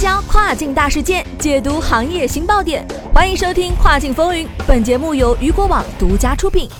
销跨境大事件，解读行业新爆点。欢迎收听《跨境风云》，本节目由雨果网独家出品。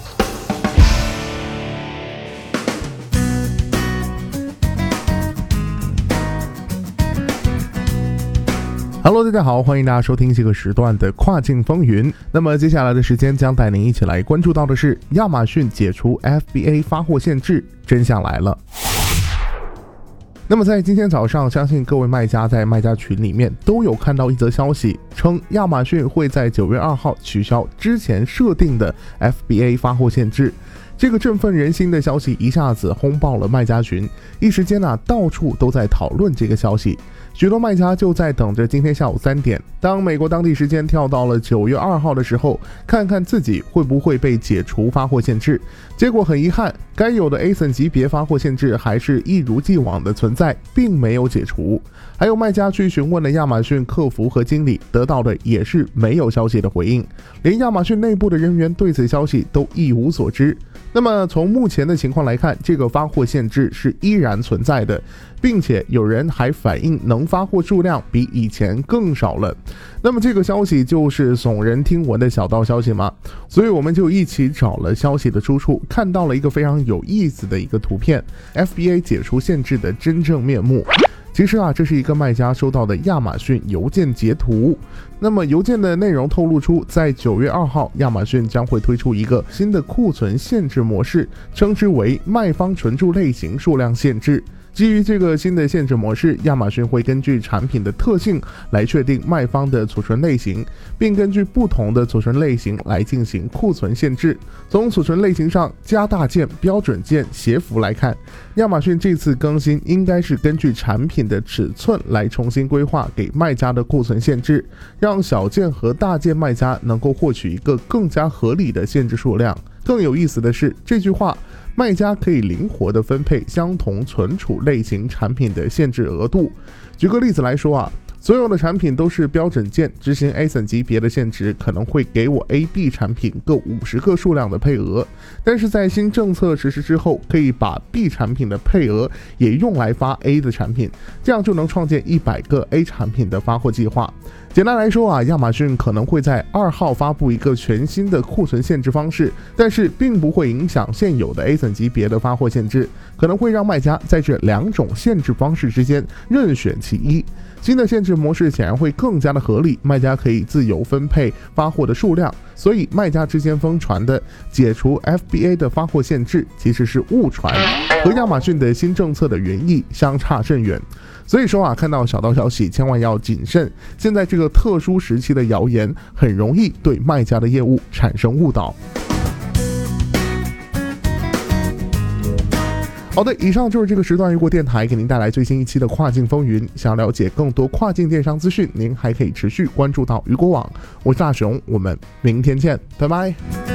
Hello， 大家好，欢迎大家收听这个时段的跨境风云。那么接下来的时间将带您一起来关注到的是亚马逊解除 FBA 发货限制，真相来了。那么在今天早上，相信各位卖家在卖家群里面都有看到一则消息，称亚马逊会在9月2号取消之前设定的 FBA 发货限制。这个振奋人心的消息一下子轰爆了卖家群，一时间到处都在讨论这个消息。许多卖家就在等着今天下午3点，当美国当地时间跳到了9月2号的时候，看看自己会不会被解除发货限制。结果很遗憾，该有的 ASIN 级别发货限制还是一如既往的存在，并没有解除。还有卖家去询问了亚马逊客服和经理，得到的也是没有消息的回应，连亚马逊内部的人员对此消息都一无所知。那么从目前的情况来看，这个发货限制是依然存在的，并且有人还反映能发货数量比以前更少了。那么这个消息就是耸人听闻的小道消息吗？所以我们就一起找了消息的出处，看到了一个非常有意思的一个图片， FBA 解除限制的真正面目。其实这是一个卖家收到的亚马逊邮件截图。那么邮件的内容透露出，在9月2号，亚马逊将会推出一个新的库存限制模式，称之为卖方存储类型数量限制。基于这个新的限制模式，亚马逊会根据产品的特性来确定卖方的储存类型，并根据不同的储存类型来进行库存限制。从储存类型上加大件、标准件、斜幅来看，亚马逊这次更新应该是根据产品的尺寸来重新规划给卖家的库存限制，让小件和大件卖家能够获取一个更加合理的限制数量。更有意思的是，这句话卖家可以灵活地分配相同存储类型产品的限制额度。举个例子来说所有的产品都是标准件，执行 ASIN 级别的限制可能会给我 A、B 产品各50个数量的配额，但是在新政策实施之后，可以把 B 产品的配额也用来发 A 的产品，这样就能创建100个 A 产品的发货计划。简单来说亚马逊可能会在2号发布一个全新的库存限制方式，但是并不会影响现有的 ASIN 级别的发货限制，可能会让卖家在这2种限制方式之间任选其一。新的限制模式显然会更加的合理，卖家可以自由分配发货的数量，所以卖家之间疯传的解除 FBA 的发货限制其实是误传，和亚马逊的新政策的原意相差甚远。所以说看到小道消息千万要谨慎，现在这个特殊时期的谣言很容易对卖家的业务产生误导。好的，以上就是这个时段雨果电台给您带来最新一期的跨境风云。想了解更多跨境电商资讯，您还可以持续关注到雨果网。我是大熊，我们明天见，拜拜。